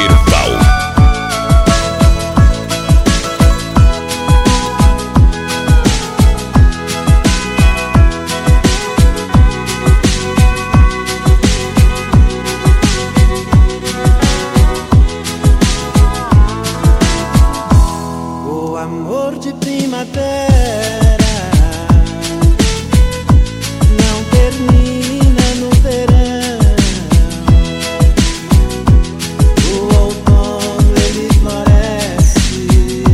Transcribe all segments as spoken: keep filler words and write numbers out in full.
Girval. O amor de primavera não termina no verão. O outono ele floresce,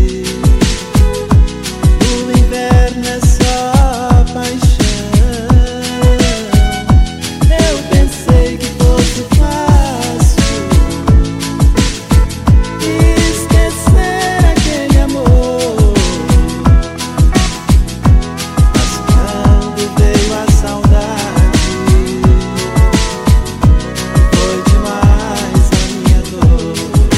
o inverno é só paixão. Eu pensei que fosse fácil esquecer aquele amor, mas quando veio a saudade, foi demais a minha dor.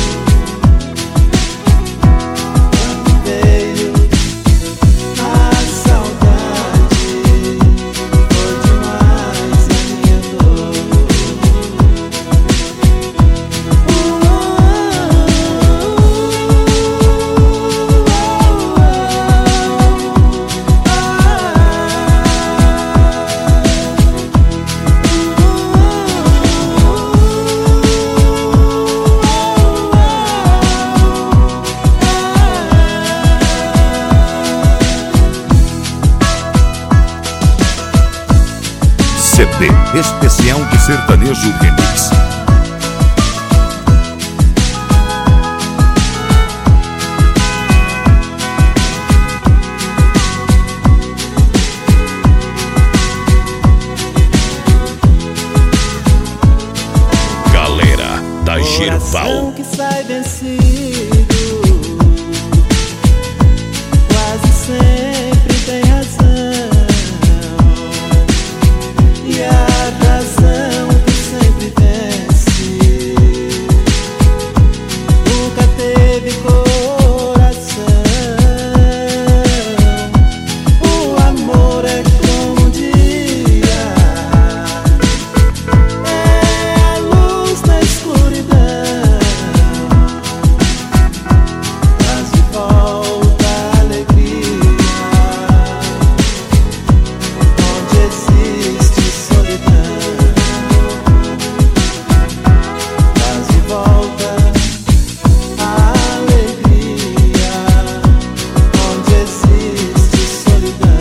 Quando veio a saudade, foi demais a minha dor. C D especial de sertanejo remix. Galera da Girval. Coração que sai vencido quase sempre tem razão, e a razão que sempre vence nunca teve coração. O amor é como um dia, é a luz na escuridão, traz de volta a alegria onde existe solidão, traz de volta a alegria onde existe solidão.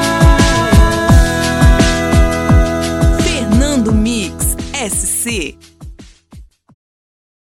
Fernando Mix S C.